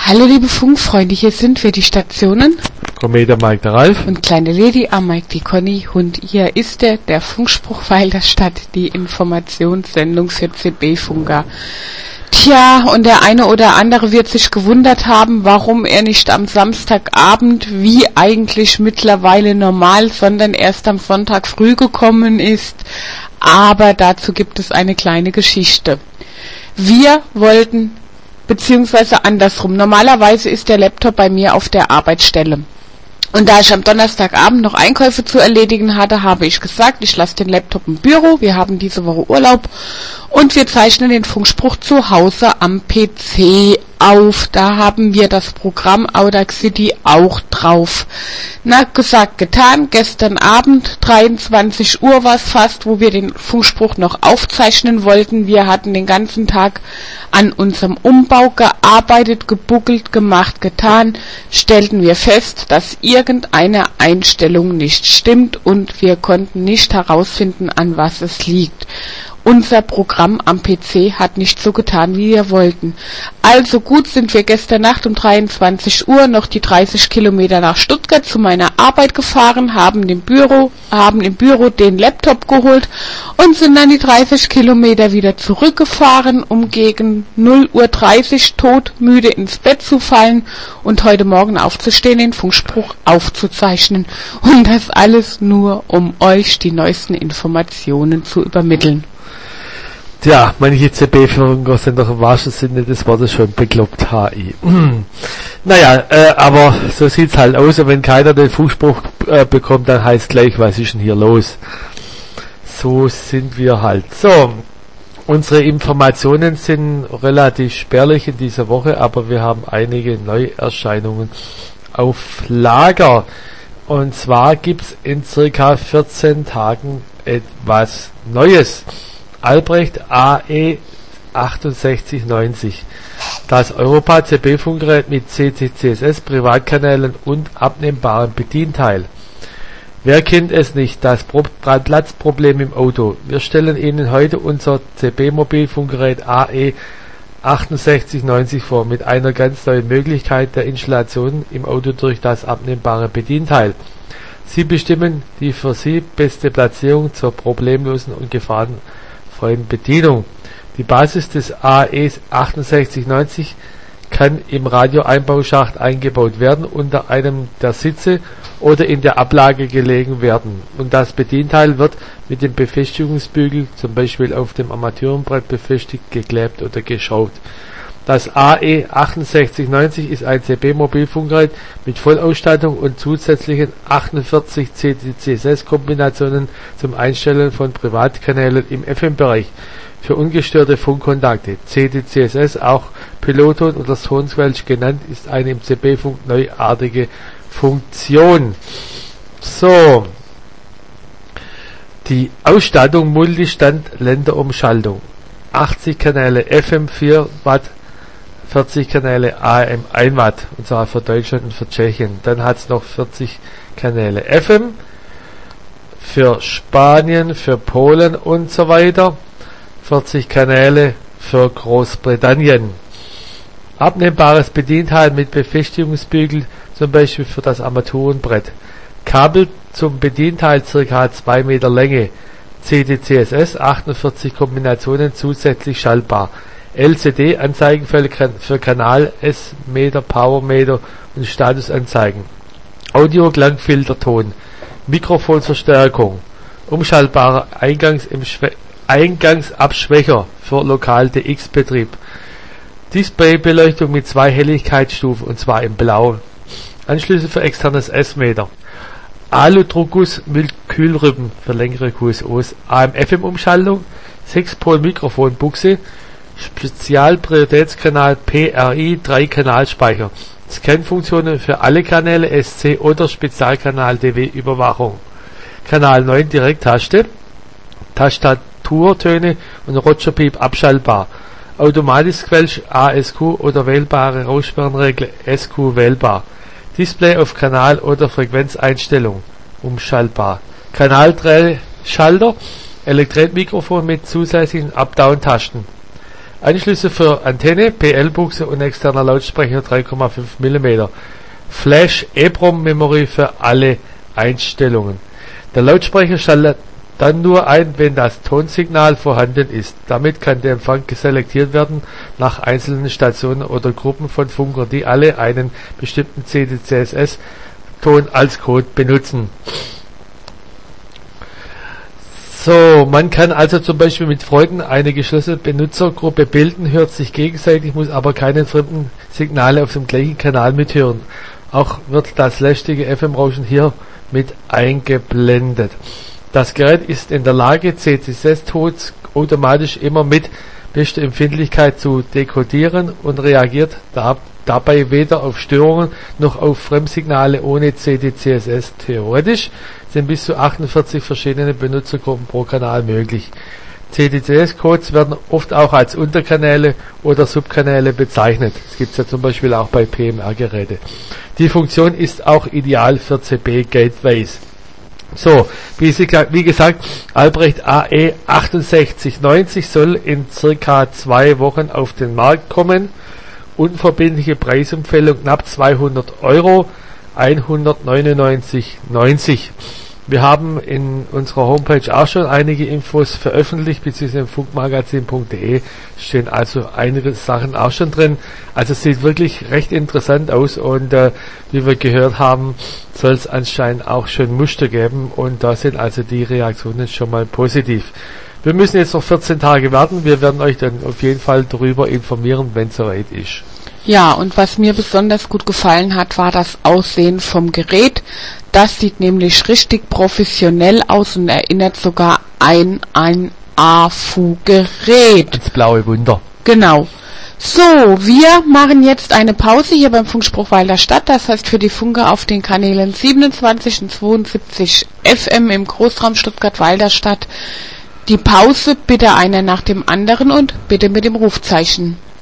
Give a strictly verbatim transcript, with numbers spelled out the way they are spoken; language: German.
Hallo liebe Funkfreunde, hier sind wir, die Stationen. Kometer Mike der Ralf. Und kleine Lady am Mike die Conny. Und hier ist der, der Funkspruchpfeil der Stadt, die Informationssendung für C B-Funker. Tja, und der eine oder andere wird sich gewundert haben, warum er nicht am Samstagabend, wie eigentlich mittlerweile normal, sondern erst am Sonntag früh gekommen ist. Aber dazu gibt es eine kleine Geschichte. Wir wollten, beziehungsweise andersrum, normalerweise ist der Laptop bei mir auf der Arbeitsstelle. Und da ich am Donnerstagabend noch Einkäufe zu erledigen hatte, habe ich gesagt, ich lasse den Laptop im Büro, wir haben diese Woche Urlaub und wir zeichnen den Funkspruch zu Hause am P C auf. Da haben wir das Programm Audacity auch drauf. Na, gesagt, getan. Gestern Abend, dreiundzwanzig Uhr war es fast, wo wir den Funkspruch noch aufzeichnen wollten. Wir hatten den ganzen Tag an unserem Umbau gearbeitet, gebuckelt, gemacht, getan. Stellten wir fest, dass irgendeine Einstellung nicht stimmt und wir konnten nicht herausfinden, an was es liegt. Unser Programm am P C hat nicht so getan, wie wir wollten. Also gut, sind wir gestern Nacht um dreiundzwanzig Uhr noch die dreißig Kilometer nach Stuttgart zu meiner Arbeit gefahren, haben im Büro, haben im Büro den Laptop geholt und sind dann die dreißig Kilometer wieder zurückgefahren, um gegen null Uhr dreißig todmüde ins Bett zu fallen und heute Morgen aufzustehen, den Funkspruch aufzuzeichnen. Und das alles nur, um euch die neuesten Informationen zu übermitteln. Tja, manche C B-Funker sind doch im wahrsten Sinne des Wortes schon bekloppt, H I. Naja, äh, aber so sieht's halt aus, und wenn keiner den Funkspruch äh, bekommt, dann heißt gleich, was ist denn hier los? So sind wir halt. So, unsere Informationen sind relativ spärlich in dieser Woche, aber wir haben einige Neuerscheinungen auf Lager. Und zwar gibt's in circa vierzehn Tagen etwas Neues. Albrecht A E achtundsechzig neunzig. Das Europa C B-Funkgerät mit C T C S S, Privatkanälen und abnehmbarem Bedienteil. Wer kennt es nicht, das Pro- Platzproblem im Auto? Wir stellen Ihnen heute unser C B-Mobilfunkgerät A E achtundsechzig neunzig vor, mit einer ganz neuen Möglichkeit der Installation im Auto durch das abnehmbare Bedienteil. Sie bestimmen die für Sie beste Platzierung zur problemlosen und gefahrenfreien Bedienung. Die Basis des A E achtundsechzig neunzig kann im Radioeinbauschacht eingebaut werden, unter einem der Sitze oder in der Ablage gelegen werden. Und das Bedienteil wird mit dem Befestigungsbügel, zum Beispiel auf dem Armaturenbrett befestigt, geklebt oder geschraubt. Das A E achtundsechzig neunzig ist ein C B-Mobilfunkgerät mit Vollausstattung und zusätzlichen achtundvierzig C T C S S-Kombinationen zum Einstellen von Privatkanälen im F M-Bereich für ungestörte Funkkontakte. C T C S S, auch Piloton oder Tonquetsch genannt, ist eine im C B-Funk neuartige Funktion. So, die Ausstattung: Multistand-Länderumschaltung, achtzig Kanäle F M vier Watt, vierzig Kanäle A M ein Watt, und zwar für Deutschland und für Tschechien. Dann hat es noch vierzig Kanäle F M für Spanien, für Polen und so weiter. vierzig Kanäle für Großbritannien. Abnehmbares Bedienteil mit Befestigungsbügel, zum Beispiel für das Armaturenbrett. Kabel zum Bedienteil ca. zwei Meter Länge. C T C S S, achtundvierzig Kombinationen zusätzlich schaltbar. L C D-Anzeigen für Kanal, S-Meter, Power-Meter und Statusanzeigen. Audio-Klangfilterton, Mikrofonverstärkung, umschaltbarer Eingangs Eingangsabschwächer für Lokal-D X-Betrieb. Displaybeleuchtung mit zwei Helligkeitsstufen, und zwar in Blau. Anschlüsse für externes S-Meter. Aludruckguss mit Kühlrippen für längere Q S Os. A M F M-Umschaltung, sechs Pol Mikrofonbuchse, Spezialprioritätskanal P R I, drei Kanalspeicher, Scan-Funktionen für alle Kanäle, S C oder Spezialkanal D W-Überwachung, Kanal neun Direkttaste, Tastaturtöne und Roger-Piep abschaltbar, Automatikquetsch A S Q oder wählbare Raussperrenregler S Q wählbar, Display auf Kanal- oder Frequenzeinstellung umschaltbar, Kanaldrehschalter, Elektretmikrofon mit zusätzlichen Up-Down-Tasten, Anschlüsse für Antenne, P L-Buchse und externer Lautsprecher drei Komma fünf Millimeter. Flash EEPROM-Memory für alle Einstellungen. Der Lautsprecher schaltet dann nur ein, wenn das Tonsignal vorhanden ist. Damit kann der Empfang selektiert werden nach einzelnen Stationen oder Gruppen von Funkern, die alle einen bestimmten C D C S S-Ton als Code benutzen. So, man kann also zum Beispiel mit Freunden eine geschlossene Benutzergruppe bilden, hört sich gegenseitig, muss aber keine fremden Signale auf dem gleichen Kanal mithören. Auch wird das lästige F M-Rauschen hier mit eingeblendet. Das Gerät ist in der Lage, C D C S-Tones automatisch immer mit bester Empfindlichkeit zu dekodieren und reagiert da, dabei weder auf Störungen noch auf Fremdsignale ohne C D C S S. Theoretisch sind bis zu achtundvierzig verschiedene Benutzergruppen pro Kanal möglich. C D C S-Codes werden oft auch als Unterkanäle oder Subkanäle bezeichnet. Das gibt es ja zum Beispiel auch bei P M R-Geräten. Die Funktion ist auch ideal für C B-Gateways. So, wie, sie, wie gesagt, Albrecht A E achtundsechzig neunzig soll in circa zwei Wochen auf den Markt kommen. Unverbindliche Preisempfehlung knapp zweihundert Euro, hundertneunundneunzig neunzig. Wir haben in unserer Homepage auch schon einige Infos veröffentlicht, beziehungsweise im funkmagazin punkt de stehen also einige Sachen auch schon drin. Also es sieht wirklich recht interessant aus und äh, wie wir gehört haben, soll es anscheinend auch schon Muster geben und da sind also die Reaktionen schon mal positiv. Wir müssen jetzt noch vierzehn Tage warten, wir werden euch dann auf jeden Fall darüber informieren, wenn es soweit ist. Ja, und was mir besonders gut gefallen hat, war das Aussehen vom Gerät. Das sieht nämlich richtig professionell aus und erinnert sogar an ein A F U-Gerät. Das blaue Wunder. Genau. So, wir machen jetzt eine Pause hier beim Funkspruch Weiler Stadt. Das heißt für die Funker auf den Kanälen siebenundzwanzig und zweiundsiebzig F M im Großraum Stuttgart-Weiler Stadt. Die Pause bitte einer nach dem anderen und bitte mit dem Rufzeichen.